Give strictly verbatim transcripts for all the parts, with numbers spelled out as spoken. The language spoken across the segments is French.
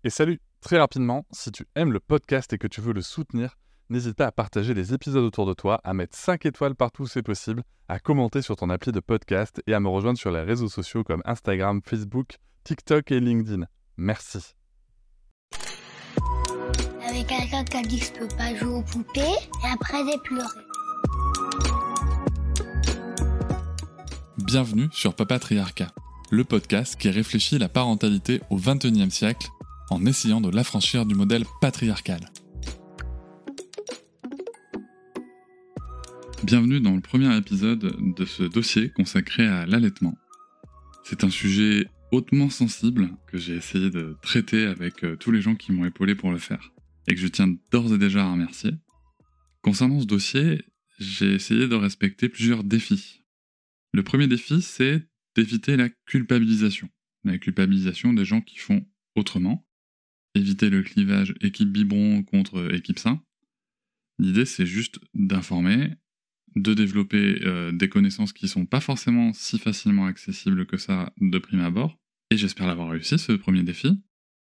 Et salut, très rapidement, si tu aimes le podcast et que tu veux le soutenir, n'hésite pas à partager les épisodes autour de toi, à mettre cinq étoiles partout où c'est possible, à commenter sur ton appli de podcast et à me rejoindre sur les réseaux sociaux comme Instagram, Facebook, TikTok et LinkedIn. Merci. Avec quelqu'un qui a dit que je peux pas jouer aux poupées et après j'ai pleuré. Bienvenue sur Papatriarcat, le podcast qui réfléchit la parentalité au vingt et unième siècle en essayant de l'affranchir du modèle patriarcal. Bienvenue dans le premier épisode de ce dossier consacré à l'allaitement. C'est un sujet hautement sensible que j'ai essayé de traiter avec tous les gens qui m'ont épaulé pour le faire et que je tiens d'ores et déjà à remercier. Concernant ce dossier, j'ai essayé de respecter plusieurs défis. Le premier défi, c'est d'éviter la culpabilisation. La culpabilisation des gens qui font autrement. Éviter le clivage équipe biberon contre équipe sein. L'idée, c'est juste d'informer, de développer euh, des connaissances qui sont pas forcément si facilement accessibles que ça de prime abord. Et j'espère l'avoir réussi, ce premier défi.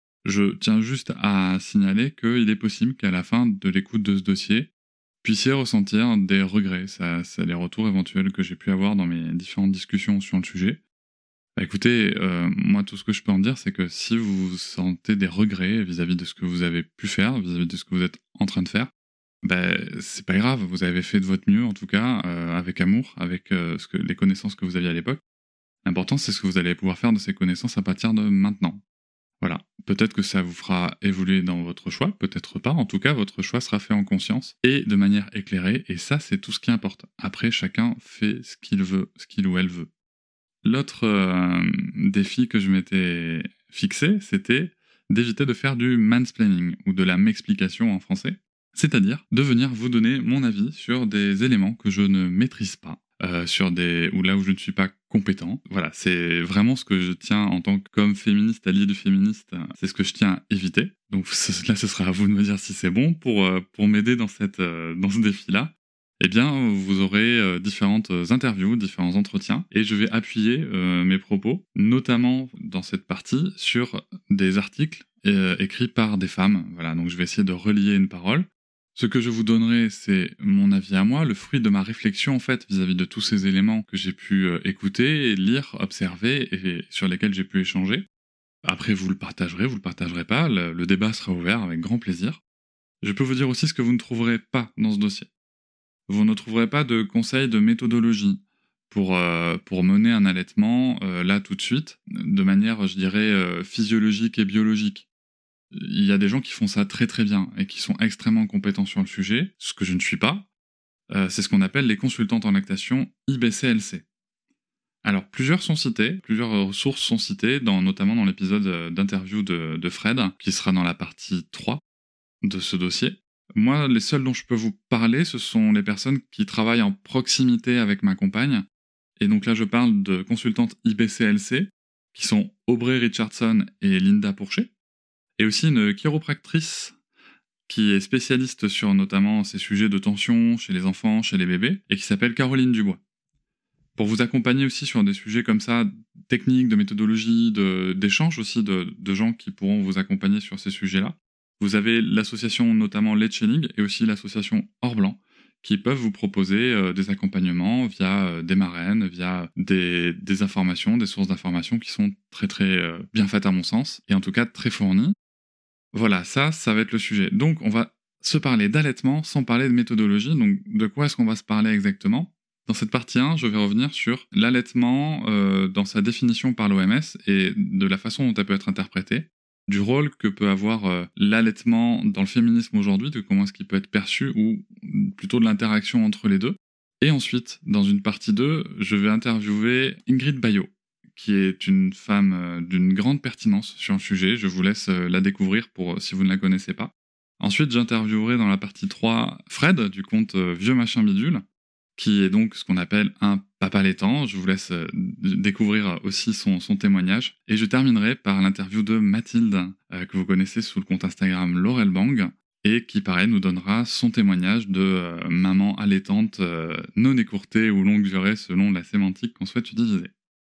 Je tiens juste à signaler qu'il est possible qu'à la fin de l'écoute de ce dossier, puissiez ressentir des regrets. Ça, c'est les retours éventuels que j'ai pu avoir dans mes différentes discussions sur le sujet. Bah écoutez, euh, moi tout ce que je peux en dire, c'est que si vous sentez des regrets vis-à-vis de ce que vous avez pu faire, vis-à-vis de ce que vous êtes en train de faire, bah c'est pas grave, vous avez fait de votre mieux en tout cas, euh, avec amour, avec euh, ce que, les connaissances que vous aviez à l'époque. L'important c'est ce que vous allez pouvoir faire de ces connaissances à partir de maintenant. Voilà, peut-être que ça vous fera évoluer dans votre choix, peut-être pas, en tout cas votre choix sera fait en conscience et de manière éclairée, et ça c'est tout ce qui importe. Après chacun fait ce qu'il veut, ce qu'il ou elle veut. L'autre euh, défi que je m'étais fixé, c'était d'éviter de faire du mansplaining, ou de la m'explication en français, c'est-à-dire de venir vous donner mon avis sur des éléments que je ne maîtrise pas, euh, sur des ou là où je ne suis pas compétent. Voilà, c'est vraiment ce que je tiens en tant qu'homme féministe, allié du féministe, c'est ce que je tiens à éviter. Donc là, ce sera à vous de me dire si c'est bon pour, euh, pour m'aider dans, cette, euh, dans ce défi-là. Eh bien, vous aurez euh, différentes interviews, différents entretiens, et je vais appuyer euh, mes propos, notamment dans cette partie, sur des articles euh, écrits par des femmes. Voilà, donc je vais essayer de relier une parole. Ce que je vous donnerai, c'est mon avis à moi, le fruit de ma réflexion en fait vis-à-vis de tous ces éléments que j'ai pu euh, écouter, lire, observer et sur lesquels j'ai pu échanger. Après, vous le partagerez, vous le partagerez pas, le, le débat sera ouvert avec grand plaisir. Je peux vous dire aussi ce que vous ne trouverez pas dans ce dossier. Vous ne trouverez pas de conseils de méthodologie pour, euh, pour mener un allaitement euh, là tout de suite, de manière, je dirais, euh, physiologique et biologique. Il y a des gens qui font ça très très bien et qui sont extrêmement compétents sur le sujet, ce que je ne suis pas. Euh, c'est ce qu'on appelle les consultantes en lactation I B C L C. Alors, plusieurs sont cités, plusieurs sources sont citées, dans, notamment dans l'épisode d'interview de, de Fred, qui sera dans la partie trois de ce dossier. Moi, les seuls dont je peux vous parler, ce sont les personnes qui travaillent en proximité avec ma compagne. Et donc là, je parle de consultantes I B C L C, qui sont Aubrey Richardson et Linda Pourchet. Et aussi une chiropractrice qui est spécialiste sur notamment ces sujets de tension chez les enfants, chez les bébés, et qui s'appelle Caroline Dubois. Pour vous accompagner aussi sur des sujets comme ça, techniques, de méthodologie, de, d'échange aussi de, de gens qui pourront vous accompagner sur ces sujets-là, vous avez l'association notamment Letchening et aussi l'association Or Blanc qui peuvent vous proposer euh, des accompagnements via euh, des marraines, via des, des informations, des sources d'informations qui sont très très euh, bien faites à mon sens et en tout cas très fournies. Voilà, ça, ça va être le sujet. Donc on va se parler d'allaitement sans parler de méthodologie. Donc de quoi est-ce qu'on va se parler exactement ? Dans cette partie un, je vais revenir sur l'allaitement euh, dans sa définition par l'O M S et de la façon dont elle peut être interprétée, du rôle que peut avoir euh, l'allaitement dans le féminisme aujourd'hui, de comment est-ce qu'il peut être perçu, ou plutôt de l'interaction entre les deux. Et ensuite, dans une partie deux, je vais interviewer Ingrid Baillot, qui est une femme euh, d'une grande pertinence sur le sujet. Je vous laisse euh, la découvrir pour, euh, si vous ne la connaissez pas. Ensuite, j'interviewerai dans la partie trois Fred, du compte euh, Vieux Machin Bidule, qui est donc ce qu'on appelle un papa allaitant. Je vous laisse euh, découvrir aussi son, son témoignage. Et je terminerai par l'interview de Mathilde, euh, que vous connaissez sous le compte Instagram Laurel Bang, et qui, pareil, nous donnera son témoignage de euh, maman allaitante euh, non écourtée ou longue durée selon la sémantique qu'on souhaite utiliser.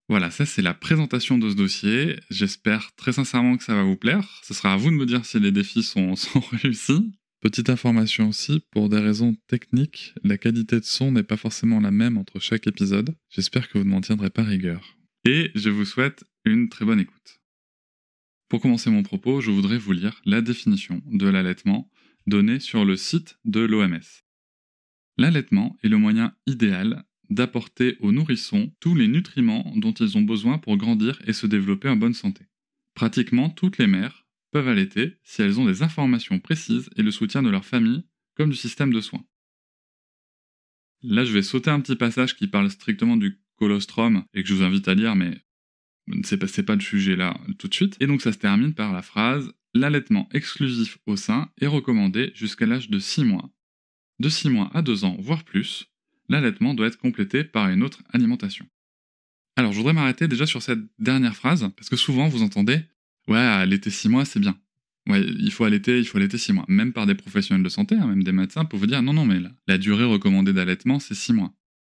Voilà, ça c'est la présentation de ce dossier. J'espère très sincèrement que ça va vous plaire. Ce sera à vous de me dire si les défis sont, sont réussis. Petite information aussi, pour des raisons techniques, la qualité de son n'est pas forcément la même entre chaque épisode. J'espère que vous ne m'en tiendrez pas rigueur. Et je vous souhaite une très bonne écoute. Pour commencer mon propos, je voudrais vous lire la définition de l'allaitement donnée sur le site de l'O M S. L'allaitement est le moyen idéal d'apporter aux nourrissons tous les nutriments dont ils ont besoin pour grandir et se développer en bonne santé. Pratiquement toutes les mères peuvent allaiter si elles ont des informations précises et le soutien de leur famille comme du système de soins. Là, je vais sauter un petit passage qui parle strictement du colostrum et que je vous invite à lire, mais c'est pas, c'est pas le sujet là tout de suite. Et donc ça se termine par la phrase « L'allaitement exclusif au sein est recommandé jusqu'à l'âge de six mois. De six mois à deux ans, voire plus, l'allaitement doit être complété par une autre alimentation. » Alors je voudrais m'arrêter déjà sur cette dernière phrase, parce que souvent vous entendez « Ouais, allaiter six mois, c'est bien. Ouais, il faut allaiter, il faut allaiter six mois. » Même par des professionnels de santé, hein, même des médecins, pour vous dire « Non, non, mais la, la durée recommandée d'allaitement, c'est six mois. »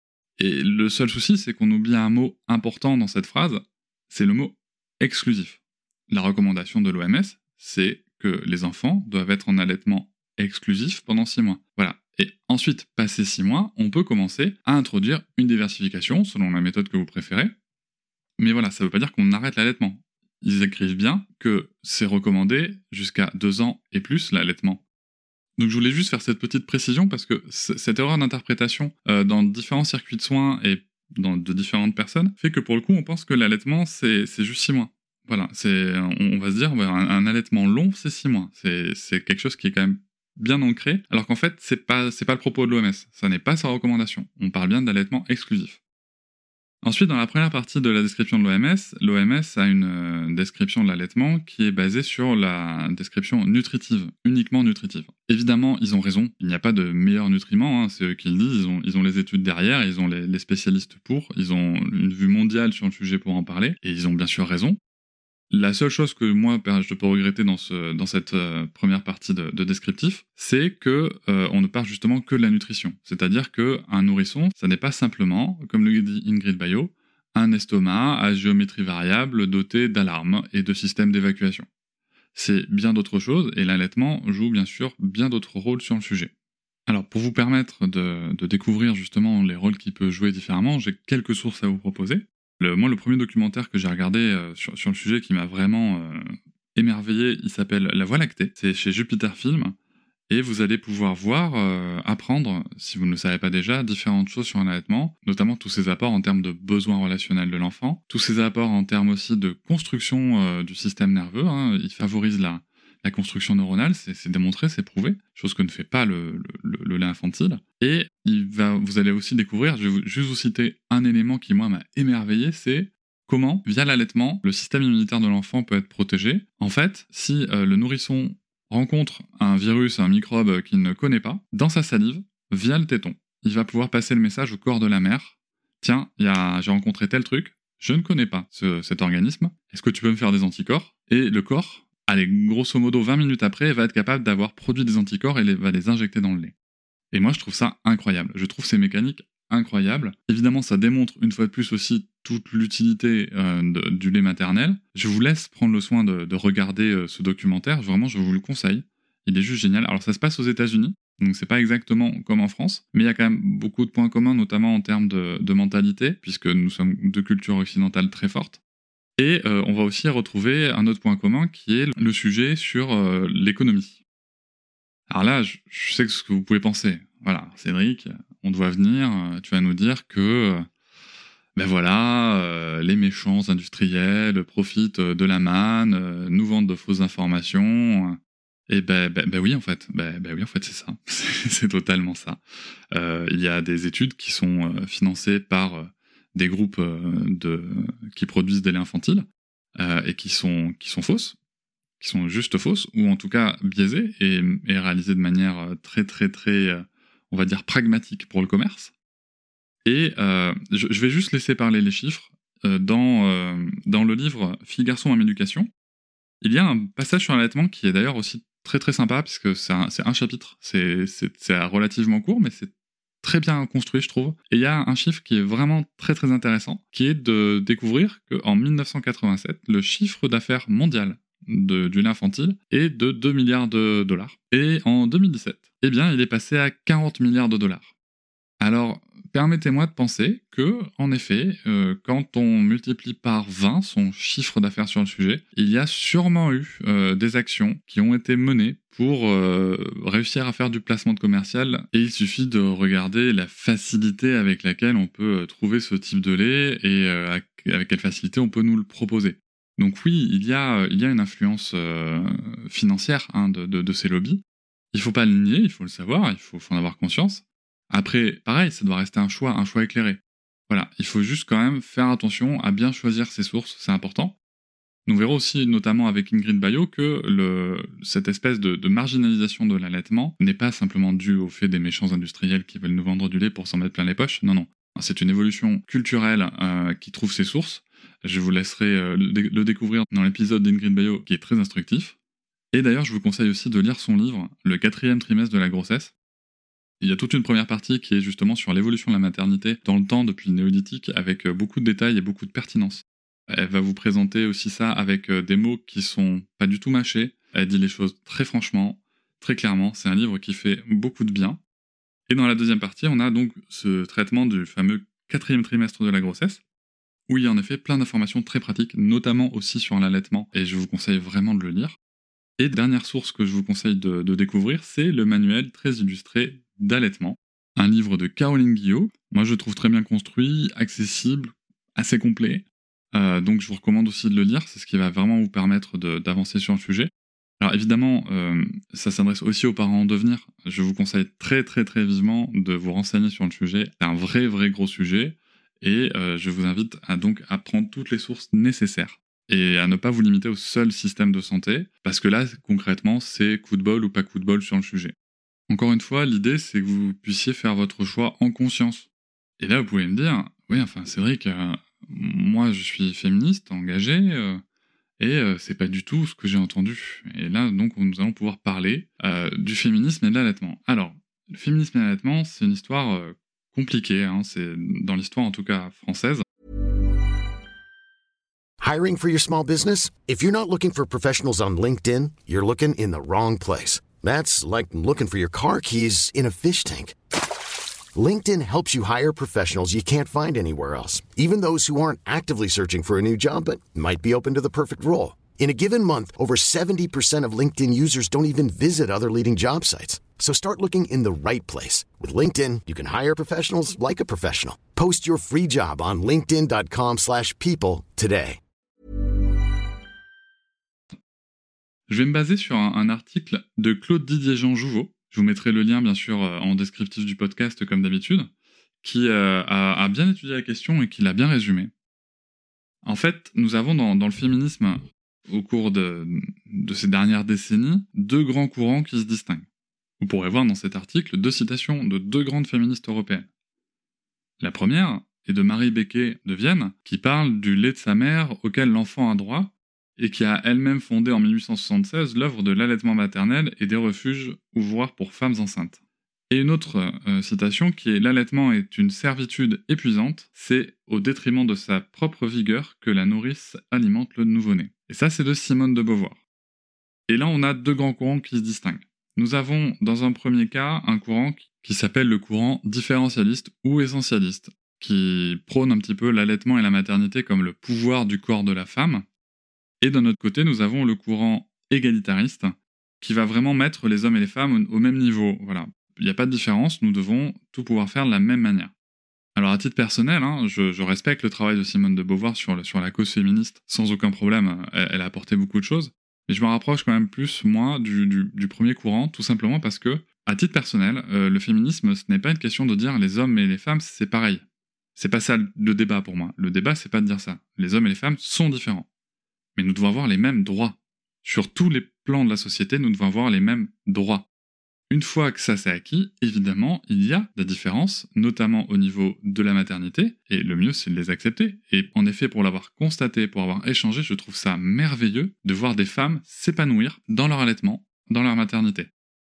Et le seul souci, c'est qu'on oublie un mot important dans cette phrase, c'est le mot « exclusif ». La recommandation de l'O M S, c'est que les enfants doivent être en allaitement exclusif pendant six mois. Voilà. Et ensuite, passé six mois, on peut commencer à introduire une diversification selon la méthode que vous préférez. Mais voilà, ça ne veut pas dire qu'on arrête l'allaitement. Ils écrivent bien que c'est recommandé jusqu'à deux ans et plus l'allaitement. Donc je voulais juste faire cette petite précision parce que c- cette erreur d'interprétation euh, dans différents circuits de soins et dans de différentes personnes fait que pour le coup on pense que l'allaitement c'est, c'est juste six mois. Voilà, c'est, on, on va se dire bah, un, un allaitement long c'est six mois. C'est, c'est quelque chose qui est quand même bien ancré, alors qu'en fait c'est pas, c'est pas le propos de l'O M S, ça n'est pas sa recommandation. On parle bien d'allaitement exclusif. Ensuite, dans la première partie de la description de l'O M S, l'O M S a une euh, description de l'allaitement qui est basée sur la description nutritive, uniquement nutritive. Évidemment, ils ont raison, il n'y a pas de meilleurs nutriments, hein, c'est eux qui le disent, ils ont, ils ont les études derrière, ils ont les, les spécialistes pour, ils ont une vue mondiale sur le sujet pour en parler, et ils ont bien sûr raison. La seule chose que moi, je peux regretter dans, ce, dans cette euh, première partie de, de descriptif, c'est que euh, on ne parle justement que de la nutrition. C'est-à-dire qu'un nourrisson, ça n'est pas simplement, comme le dit Ingrid Baillot, un estomac à géométrie variable doté d'alarmes et de systèmes d'évacuation. C'est bien d'autres choses, et l'allaitement joue bien sûr bien d'autres rôles sur le sujet. Alors, pour vous permettre de, de découvrir justement les rôles qu'il peut jouer différemment, j'ai quelques sources à vous proposer. Le, moi, le premier documentaire que j'ai regardé euh, sur, sur le sujet qui m'a vraiment euh, émerveillé, il s'appelle La Voie lactée. C'est chez Jupiter Film. Et vous allez pouvoir voir, euh, apprendre, si vous ne le savez pas déjà, différentes choses sur un allaitement, notamment tous ses apports en termes de besoins relationnels de l'enfant, tous ses apports en termes aussi de construction euh, du système nerveux. Hein. Il favorise la, la construction neuronale, c'est, c'est démontré, c'est prouvé, chose que ne fait pas le, le, le lait infantile. Et il va, vous allez aussi découvrir, je vais vous, juste vous citer un élément qui, moi, m'a émerveillé, c'est comment, via l'allaitement, le système immunitaire de l'enfant peut être protégé. En fait, si euh, le nourrisson rencontre un virus, un microbe qu'il ne connaît pas, dans sa salive, via le téton, il va pouvoir passer le message au corps de la mère. Tiens, y a, j'ai rencontré tel truc, je ne connais pas ce, cet organisme, est-ce que tu peux me faire des anticorps ? Et le corps, allez, grosso modo vingt minutes après, va être capable d'avoir produit des anticorps et les, va les injecter dans le lait. Et moi, je trouve ça incroyable. Je trouve ces mécaniques incroyables. Évidemment, ça démontre une fois de plus aussi toute l'utilité euh, de, du lait maternel. Je vous laisse prendre le soin de, de regarder euh, ce documentaire. Vraiment, je vous le conseille. Il est juste génial. Alors, ça se passe aux États-Unis, donc c'est pas exactement comme en France, mais il y a quand même beaucoup de points communs, notamment en termes de, de mentalité, puisque nous sommes de culture occidentale très forte. Et euh, on va aussi retrouver un autre point commun qui est le sujet sur euh, l'économie. Alors là, je, je sais ce que vous pouvez penser. Voilà, Cédric, on doit venir, tu vas nous dire que, ben voilà, euh, les méchants industriels profitent de la manne, euh, nous vendent de fausses informations. Et ben, ben, ben oui, en fait, ben, ben oui, en fait, c'est ça. c'est, c'est totalement ça. Euh, il y a des études qui sont euh, financées par euh, des groupes euh, de, qui produisent des laits infantiles euh, et qui sont, qui sont fausses. qui sont juste fausses, ou en tout cas biaisées, et, et réalisées de manière très très très, on va dire, pragmatique pour le commerce. Et euh, je, je vais juste laisser parler les chiffres. Euh, dans, euh, dans le livre « Filles, garçons, même éducation », il y a un passage sur l'allaitement qui est d'ailleurs aussi très très sympa, puisque c'est un, c'est un chapitre, c'est, c'est, c'est relativement court, mais c'est très bien construit, je trouve. Et il y a un chiffre qui est vraiment très très intéressant, qui est de découvrir qu'en dix-neuf cent quatre-vingt-sept, le chiffre d'affaires mondial de, du lait infantile est de deux milliards de dollars. Et en deux mille dix-sept, eh bien, il est passé à quarante milliards de dollars. Alors, permettez-moi de penser que, en effet, euh, quand on multiplie par vingt son chiffre d'affaires sur le sujet, il y a sûrement eu euh, des actions qui ont été menées pour euh, réussir à faire du placement de commercial. Et il suffit de regarder la facilité avec laquelle on peut trouver ce type de lait et euh, avec quelle facilité on peut nous le proposer. Donc oui, il y a, il y a une influence euh, financière hein, de, de, de ces lobbies. Il ne faut pas le nier, il faut le savoir, il faut, faut en avoir conscience. Après, pareil, ça doit rester un choix, un choix éclairé. Voilà, il faut juste quand même faire attention à bien choisir ses sources, c'est important. Nous verrons aussi, notamment avec Ingrid Baillot, que le, cette espèce de, de marginalisation de l'allaitement n'est pas simplement due au fait des méchants industriels qui veulent nous vendre du lait pour s'en mettre plein les poches. Non, non. C'est une évolution culturelle euh, qui trouve ses sources. Je vous laisserai euh, le, le découvrir dans l'épisode d'Ingrid Baillot, qui est très instructif. Et d'ailleurs, je vous conseille aussi de lire son livre, Le quatrième trimestre de la grossesse. Il y a toute une première partie qui est justement sur l'évolution de la maternité dans le temps depuis le néolithique avec beaucoup de détails et beaucoup de pertinence. Elle va vous présenter aussi ça avec des mots qui sont pas du tout mâchés. Elle dit les choses très franchement, très clairement. C'est un livre qui fait beaucoup de bien. Et dans la deuxième partie, on a donc ce traitement du fameux quatrième trimestre de la grossesse, où il y a en effet plein d'informations très pratiques, notamment aussi sur l'allaitement, et je vous conseille vraiment de le lire. Et dernière source que je vous conseille de, de découvrir, c'est le manuel très illustré d'allaitement, un livre de Caroline Guillot. Moi, je le trouve très bien construit, accessible, assez complet. Euh, donc, je vous recommande aussi de le lire. C'est ce qui va vraiment vous permettre de, d'avancer sur le sujet. Alors, évidemment, euh, ça s'adresse aussi aux parents en devenir. Je vous conseille très, très, très vivement de vous renseigner sur le sujet. C'est un vrai, vrai gros sujet. Et euh, je vous invite à donc à prendre toutes les sources nécessaires et à ne pas vous limiter au seul système de santé, parce que là, concrètement, c'est coup de bol ou pas coup de bol sur le sujet. Encore une fois, l'idée, c'est que vous puissiez faire votre choix en conscience. Et là, vous pouvez me dire, oui, enfin, c'est vrai que euh, moi, je suis féministe, engagé, euh, et euh, c'est pas du tout ce que j'ai entendu. Et là, donc, nous allons pouvoir parler euh, du féminisme et de l'allaitement. Alors, le féminisme et l'allaitement, c'est une histoire euh, compliquée, hein, c'est dans l'histoire, en tout cas, française. Hiring for your small business? If you're not looking for professionals on LinkedIn, you're looking in the wrong place. That's like looking for your car keys in a fish tank. LinkedIn helps you hire professionals you can't find anywhere else, even those who aren't actively searching for a new job but might be open to the perfect role. In a given month, over seventy percent of LinkedIn users don't even visit other leading job sites. So start looking in the right place. With LinkedIn, you can hire professionals like a professional. Post your free job on linkedin.com slash people today. Je vais me baser sur un, un article de Claude Didier-Jean Jouveau. Je vous mettrai le lien, bien sûr, en descriptif du podcast, comme d'habitude, qui euh, a, a bien étudié la question et qui l'a bien résumé. En fait, nous avons dans, dans le féminisme, au cours de, de ces dernières décennies, deux grands courants qui se distinguent. Vous pourrez voir dans cet article deux citations de deux grandes féministes européennes. La première est de Marie Becquet de Vienne, qui parle du lait de sa mère auquel l'enfant a droit, et qui a elle-même fondé en mille huit cent soixante-seize l'œuvre de l'allaitement maternel et des refuges ouvroirs pour femmes enceintes. Et une autre euh, citation qui est « L'allaitement est une servitude épuisante, c'est au détriment de sa propre vigueur que la nourrice alimente le nouveau-né ». Et ça, c'est de Simone de Beauvoir. Et là, on a deux grands courants qui se distinguent. Nous avons, dans un premier cas, un courant qui s'appelle le courant différentialiste ou essentialiste, qui prône un petit peu l'allaitement et la maternité comme le pouvoir du corps de la femme. Et d'un autre côté, nous avons le courant égalitariste, qui va vraiment mettre les hommes et les femmes au même niveau. Voilà. Il n'y a pas de différence, nous devons tout pouvoir faire de la même manière. Alors à titre personnel, hein, je, je respecte le travail de Simone de Beauvoir sur, le, sur la cause féministe, sans aucun problème, elle, elle a apporté beaucoup de choses, mais je me rapproche quand même plus, moi, du, du, du premier courant, tout simplement parce que, à titre personnel, euh, le féminisme, ce n'est pas une question de dire les hommes et les femmes, c'est pareil. C'est pas ça le débat pour moi. Le débat, c'est pas de dire ça. Les hommes et les femmes sont différents. Mais nous devons avoir les mêmes droits. Sur tous les plans de la société, nous devons avoir les mêmes droits. Une fois que ça c'est acquis, évidemment, il y a des différences, notamment au niveau de la maternité, et le mieux c'est de les accepter. Et en effet, pour l'avoir constaté, pour avoir échangé, je trouve ça merveilleux de voir des femmes s'épanouir dans leur allaitement, dans leur maternité.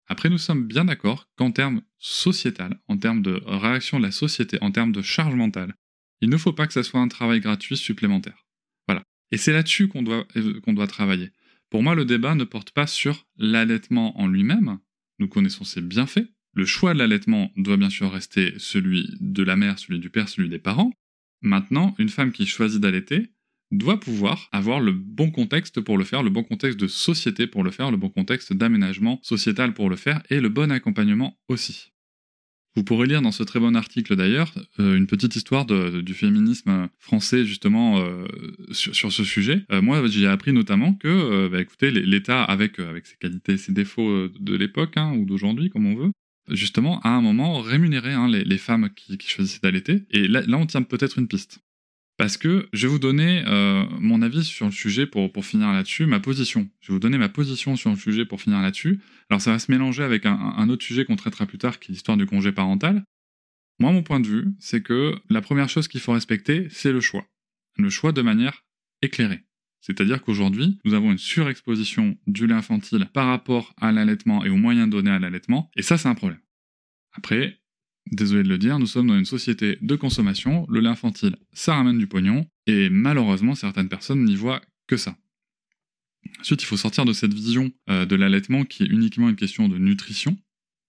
Après, nous sommes bien d'accord qu'en termes sociétal, en termes de réaction de la société, en termes de charge mentale, il ne faut pas que ça soit un travail gratuit supplémentaire. Voilà. Et c'est là-dessus qu'on doit, euh, qu'on doit travailler. Pour moi, le débat ne porte pas sur l'allaitement en lui-même. Nous connaissons ses bienfaits. Le choix de l'allaitement doit bien sûr rester celui de la mère, celui du père, celui des parents. Maintenant, une femme qui choisit d'allaiter doit pouvoir avoir le bon contexte pour le faire, le bon contexte de société pour le faire, le bon contexte d'aménagement sociétal pour le faire, et le bon accompagnement aussi. Vous pourrez lire dans ce très bon article d'ailleurs euh, une petite histoire de, de, du féminisme français justement euh, sur, sur ce sujet. Euh, moi j'ai appris notamment que euh, bah, écoutez, l'État avec, euh, avec ses qualités et ses défauts euh, de l'époque hein, ou d'aujourd'hui comme on veut, justement à un moment rémunérait hein, les, les femmes qui, qui choisissaient d'allaiter. Et là, là on tient peut-être une piste. Parce que je vais vous donner euh, mon avis sur le sujet pour, pour finir là-dessus, ma position. Je vais vous donner ma position sur le sujet pour finir là-dessus. Alors ça va se mélanger avec un, un autre sujet qu'on traitera plus tard, qui est l'histoire du congé parental. Moi, mon point de vue, c'est que la première chose qu'il faut respecter, c'est le choix. Le choix de manière éclairée. C'est-à-dire qu'aujourd'hui, nous avons une surexposition du lait infantile par rapport à l'allaitement et aux moyens donnés à l'allaitement, et ça, c'est un problème. Après, désolé de le dire, nous sommes dans une société de consommation, le lait infantile, ça ramène du pognon, et malheureusement, certaines personnes n'y voient que ça. Ensuite, il faut sortir de cette vision euh, de l'allaitement qui est uniquement une question de nutrition, d'accord ?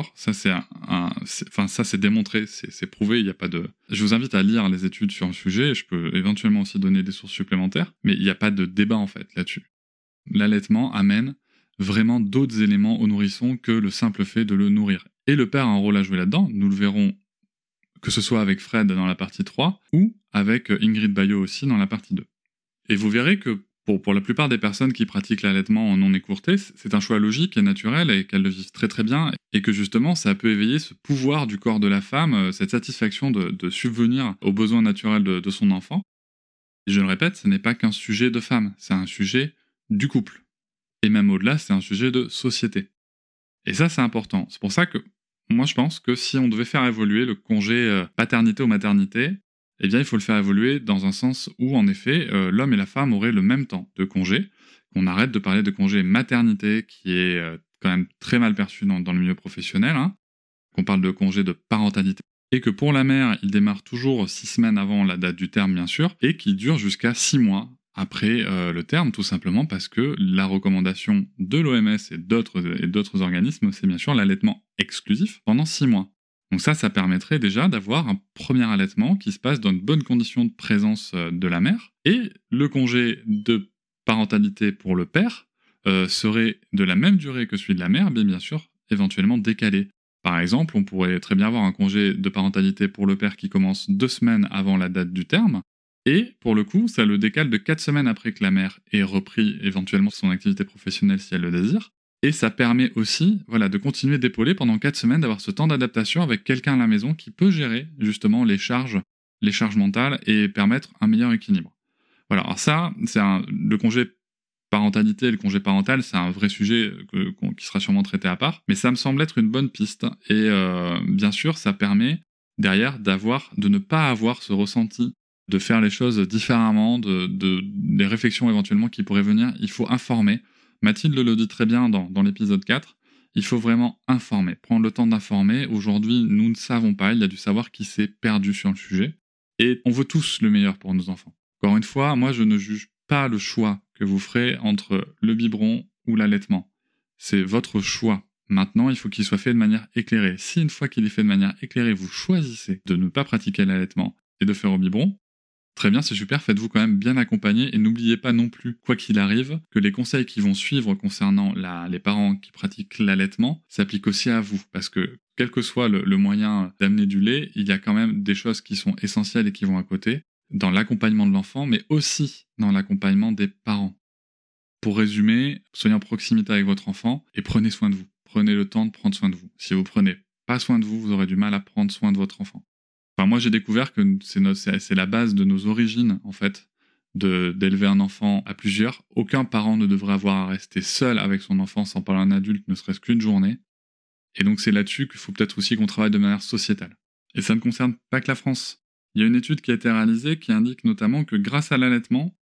Ça, c'est, un, un, c'est, enfin, ça, c'est démontré, c'est, c'est prouvé, il n'y a pas de... Je vous invite à lire les études sur le sujet, je peux éventuellement aussi donner des sources supplémentaires, mais il n'y a pas de débat, en fait, là-dessus. L'allaitement amène vraiment d'autres éléments au nourrisson que le simple fait de le nourrir. Et le père a un rôle à jouer là-dedans, nous le verrons que ce soit avec Fred dans la partie trois, ou avec Ingrid Baillot aussi dans la partie deux. Et vous verrez que pour, pour la plupart des personnes qui pratiquent l'allaitement en non écourté, c'est un choix logique et naturel et qu'elles le vivent très très bien, et que justement ça peut éveiller ce pouvoir du corps de la femme, cette satisfaction de, de subvenir aux besoins naturels de, de son enfant. Et je le répète, ce n'est pas qu'un sujet de femme, c'est un sujet du couple. Et même au-delà, c'est un sujet de société. Et ça, c'est important. C'est pour ça que moi, je pense que si on devait faire évoluer le congé paternité ou maternité, eh bien, il faut le faire évoluer dans un sens où, en effet, euh, l'homme et la femme auraient le même temps de congé, qu'on arrête de parler de congé maternité, qui est euh, quand même très mal perçu dans, dans le milieu professionnel, hein, qu'on parle de congé de parentalité, et que pour la mère, il démarre toujours six semaines avant la date du terme, bien sûr, et qui dure jusqu'à six mois après euh, le terme, tout simplement parce que la recommandation de l'O M S et d'autres, et d'autres organismes, c'est bien sûr l'allaitement exclusif pendant six mois. Donc ça, ça permettrait déjà d'avoir un premier allaitement qui se passe dans de bonnes conditions de présence de la mère, et le congé de parentalité pour le père euh, serait de la même durée que celui de la mère, mais bien sûr éventuellement décalé. Par exemple, on pourrait très bien avoir un congé de parentalité pour le père qui commence deux semaines avant la date du terme, et pour le coup, ça le décale de quatre semaines après que la mère ait repris éventuellement son activité professionnelle si elle le désire. Et ça permet aussi voilà, de continuer d'épauler pendant quatre semaines, d'avoir ce temps d'adaptation avec quelqu'un à la maison qui peut gérer justement les charges, les charges mentales et permettre un meilleur équilibre. Voilà, alors ça, c'est un, le congé parentalité et le congé parental, c'est un vrai sujet que, qui sera sûrement traité à part, mais ça me semble être une bonne piste. Et euh, bien sûr, ça permet derrière d'avoir, de ne pas avoir ce ressenti de faire les choses différemment, de, de, des réflexions éventuellement qui pourraient venir. Il faut informer. Mathilde le dit très bien dans, dans l'épisode quatre, il faut vraiment informer, prendre le temps d'informer. Aujourd'hui, nous ne savons pas, il y a du savoir qui s'est perdu sur le sujet, et on veut tous le meilleur pour nos enfants. Encore une fois, moi je ne juge pas le choix que vous ferez entre le biberon ou l'allaitement. C'est votre choix. Maintenant, il faut qu'il soit fait de manière éclairée. Si une fois qu'il est fait de manière éclairée, vous choisissez de ne pas pratiquer l'allaitement et de faire au biberon, très bien, c'est super, faites-vous quand même bien accompagner et n'oubliez pas non plus, quoi qu'il arrive, que les conseils qui vont suivre concernant la, les parents qui pratiquent l'allaitement s'appliquent aussi à vous. Parce que, quel que soit le, le moyen d'amener du lait, il y a quand même des choses qui sont essentielles et qui vont à côté, dans l'accompagnement de l'enfant, mais aussi dans l'accompagnement des parents. Pour résumer, soyez en proximité avec votre enfant et prenez soin de vous. Prenez le temps de prendre soin de vous. Si vous prenez pas soin de vous, vous aurez du mal à prendre soin de votre enfant. Enfin, moi, j'ai découvert que c'est, notre, c'est, c'est la base de nos origines, en fait, de, d'élever un enfant à plusieurs. Aucun parent ne devrait avoir à rester seul avec son enfant sans parler à un adulte, ne serait-ce qu'une journée. Et donc, c'est là-dessus qu'il faut peut-être aussi qu'on travaille de manière sociétale. Et ça ne concerne pas que la France. Il y a une étude qui a été réalisée qui indique notamment que grâce à l'allaitement,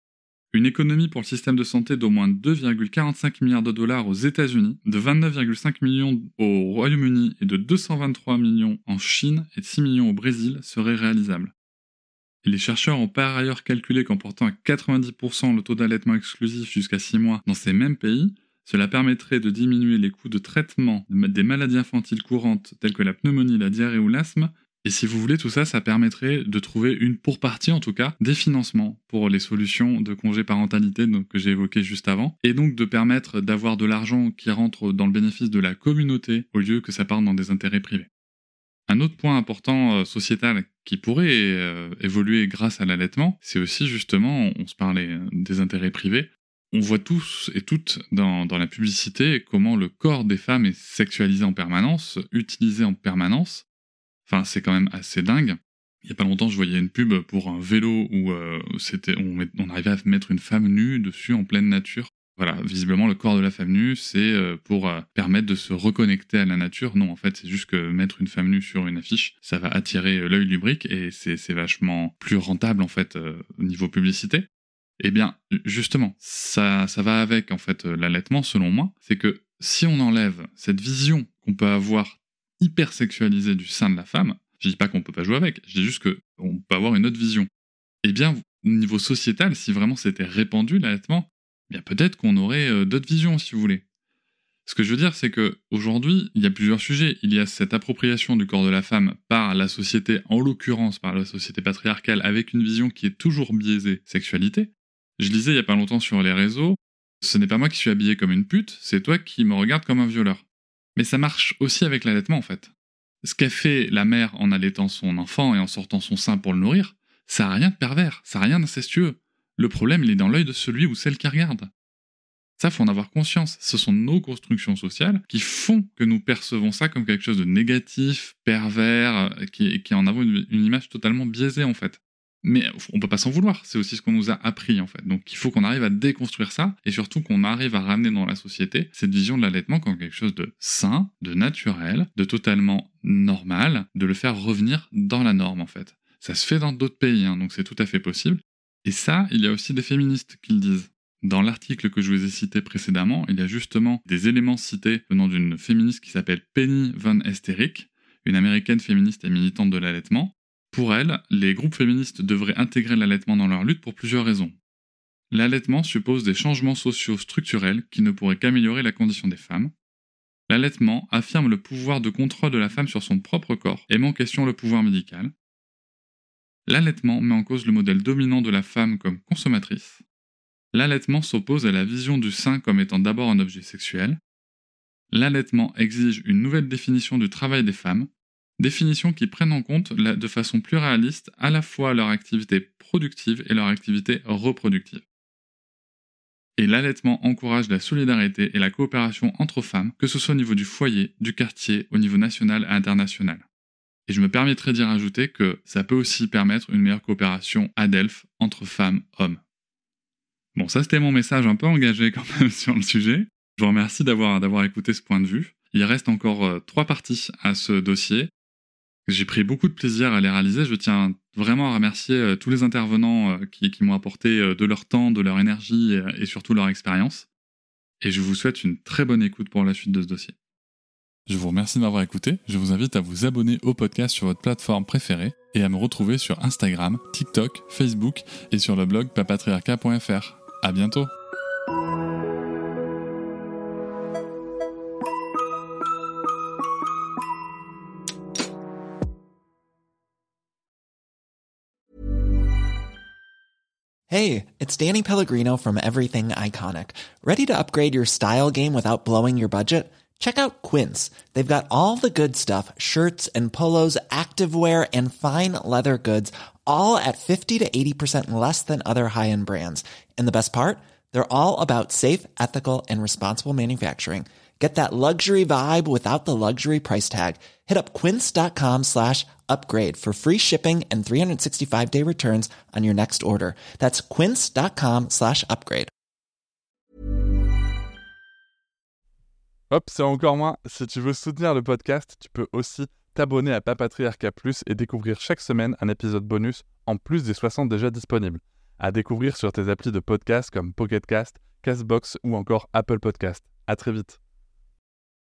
Une économie pour le système de santé d'au moins deux virgule quarante-cinq milliards de dollars aux États-Unis, de vingt-neuf virgule cinq millions au Royaume-Uni et de deux cent vingt-trois millions en Chine et de six millions au Brésil serait réalisable. Et les chercheurs ont par ailleurs calculé qu'en portant à quatre-vingt-dix pour cent le taux d'allaitement exclusif jusqu'à six mois dans ces mêmes pays, cela permettrait de diminuer les coûts de traitement des maladies infantiles courantes telles que la pneumonie, la diarrhée ou l'asthme. Et si vous voulez, tout ça, ça permettrait de trouver une, pour partie en tout cas, des financements pour les solutions de congé parentalité donc, que j'ai évoquées juste avant, et donc de permettre d'avoir de l'argent qui rentre dans le bénéfice de la communauté au lieu que ça parte dans des intérêts privés. Un autre point important euh, sociétal qui pourrait euh, évoluer grâce à l'allaitement, c'est aussi justement, on se parlait euh, des intérêts privés, on voit tous et toutes dans, dans la publicité comment le corps des femmes est sexualisé en permanence, utilisé en permanence. Enfin, c'est quand même assez dingue. Il y a pas longtemps, je voyais une pub pour un vélo où euh, c'était, on, met, on arrivait à mettre une femme nue dessus en pleine nature. Voilà, visiblement, le corps de la femme nue, c'est euh, pour euh, permettre de se reconnecter à la nature. Non, en fait, c'est juste que mettre une femme nue sur une affiche, ça va attirer euh, l'œil du brick et c'est, c'est vachement plus rentable, en fait, euh, au niveau publicité. Eh bien, justement, ça, ça va avec, en fait, euh, l'allaitement, selon moi. C'est que si on enlève cette vision qu'on peut avoir hyper sexualisé du sein de la femme, je dis pas qu'on peut pas jouer avec, je dis juste qu'on peut avoir une autre vision. Eh bien, au niveau sociétal, si vraiment c'était répandu l'allaitement, eh bien peut-être qu'on aurait euh, d'autres visions, si vous voulez. Ce que je veux dire, c'est que aujourd'hui, il y a plusieurs sujets. Il y a cette appropriation du corps de la femme par la société, en l'occurrence par la société patriarcale, avec une vision qui est toujours biaisée sexualité. Je lisais il y a pas longtemps sur les réseaux, ce n'est pas moi qui suis habillé comme une pute, c'est toi qui me regardes comme un violeur. Mais ça marche aussi avec l'allaitement en fait. Ce qu'a fait la mère en allaitant son enfant et en sortant son sein pour le nourrir, ça n'a rien de pervers, ça n'a rien d'incestueux. Le problème, il est dans l'œil de celui ou celle qui regarde. Ça, faut en avoir conscience. Ce sont nos constructions sociales qui font que nous percevons ça comme quelque chose de négatif, pervers, qui, qui en avons une, une image totalement biaisée en fait. Mais on peut pas s'en vouloir, c'est aussi ce qu'on nous a appris en fait. Donc il faut qu'on arrive à déconstruire ça, et surtout qu'on arrive à ramener dans la société cette vision de l'allaitement comme quelque chose de sain, de naturel, de totalement normal, de le faire revenir dans la norme en fait. Ça se fait dans d'autres pays, hein, donc c'est tout à fait possible. Et ça, il y a aussi des féministes qui le disent. Dans l'article que je vous ai cité précédemment, il y a justement des éléments cités venant d'une féministe qui s'appelle Penny Van Esterik, une américaine féministe et militante de l'allaitement. Pour elle, les groupes féministes devraient intégrer l'allaitement dans leur lutte pour plusieurs raisons. L'allaitement suppose des changements sociaux structurels qui ne pourraient qu'améliorer la condition des femmes. L'allaitement affirme le pouvoir de contrôle de la femme sur son propre corps et met en question le pouvoir médical. L'allaitement met en cause le modèle dominant de la femme comme consommatrice. L'allaitement s'oppose à la vision du sein comme étant d'abord un objet sexuel. L'allaitement exige une nouvelle définition du travail des femmes, définitions qui prennent en compte la, de façon plus réaliste à la fois leur activité productive et leur activité reproductive. Et l'allaitement encourage la solidarité et la coopération entre femmes, que ce soit au niveau du foyer, du quartier, au niveau national et international. Et je me permettrai d'y rajouter que ça peut aussi permettre une meilleure coopération à Delphes entre femmes et hommes. Bon, ça c'était mon message un peu engagé quand même sur le sujet. Je vous remercie d'avoir, d'avoir écouté ce point de vue. Il reste encore euh, trois parties à ce dossier. J'ai pris beaucoup de plaisir à les réaliser. Je tiens vraiment à remercier euh, tous les intervenants euh, qui, qui m'ont apporté euh, de leur temps, de leur énergie et, et surtout leur expérience. Et je vous souhaite une très bonne écoute pour la suite de ce dossier. Je vous remercie de m'avoir écouté. Je vous invite à vous abonner au podcast sur votre plateforme préférée et à me retrouver sur Instagram, TikTok, Facebook et sur le blog papatriarcat point f r. À bientôt. Hey, it's Danny Pellegrino from Everything Iconic. Ready to upgrade your style game without blowing your budget? Check out Quince. They've got all the good stuff, shirts and polos, activewear, and fine leather goods, all at fifty to eighty percent less than other high-end brands. And the best part? They're all about safe, ethical, and responsible manufacturing. Get that luxury vibe without the luxury price tag. Hit up quince.com slash upgrade for free shipping and three sixty-five day returns on your next order. That's quince.com slash upgrade. Hop, c'est encore moins. Si tu veux soutenir le podcast, tu peux aussi t'abonner à Papatriarcat Plus et découvrir chaque semaine un épisode bonus en plus des soixante déjà disponibles. à découvrir sur tes applis de podcast comme Pocket Cast, Castbox ou encore Apple Podcast. À très vite.